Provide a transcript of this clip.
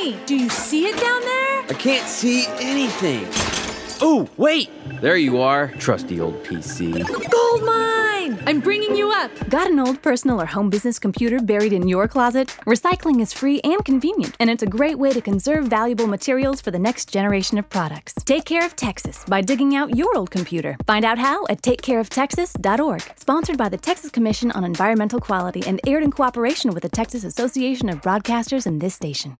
Johnny, do you see it down there? I can't see anything. Oh, wait! There you are, trusty old PC. Gold mine! I'm bringing you up. Got an old personal or home business computer buried in your closet? Recycling is free and convenient, and it's a great way to conserve valuable materials for the next generation of products. Take care of Texas by digging out your old computer. Find out how at takecareoftexas.org. Sponsored by the Texas Commission on Environmental Quality and aired in cooperation with the Texas Association of Broadcasters and this station.